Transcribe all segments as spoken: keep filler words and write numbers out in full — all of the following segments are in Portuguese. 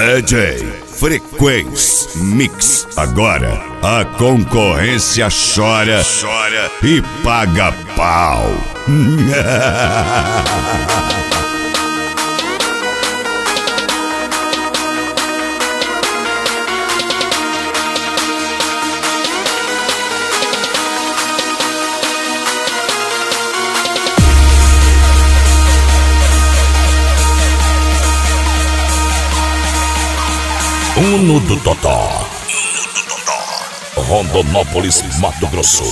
D J Frequência Mix. Agora a concorrência chora, chora e paga pau. Uno do Totó, Rondonópolis, Mato Grosso.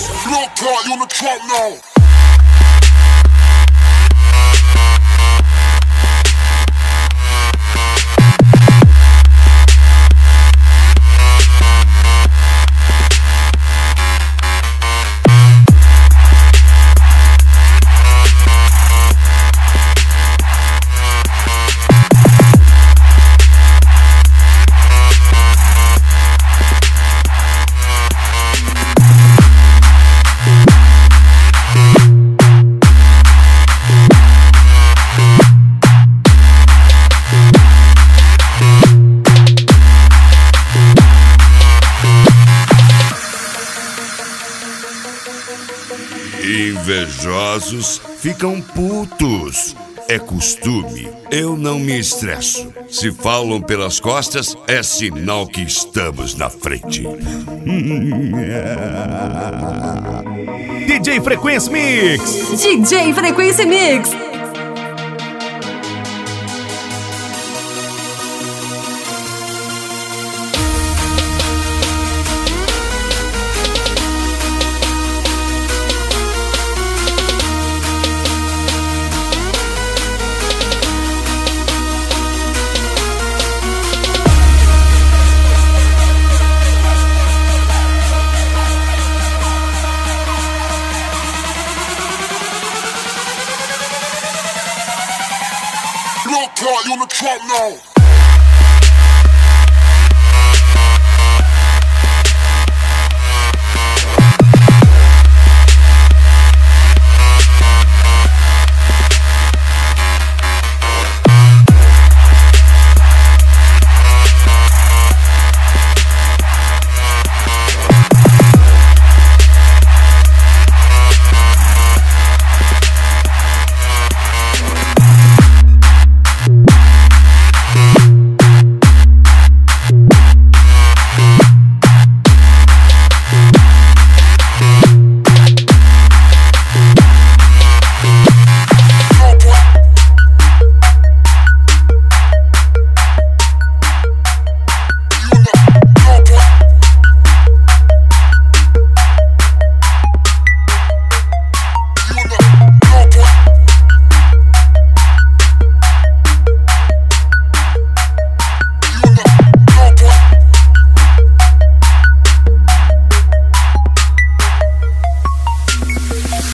Invejosos ficam putos. É costume. Eu não me estresso. Se falam pelas costas, é sinal que estamos na frente. D J Frequência Mix. D J Frequência Mix. You on the track now.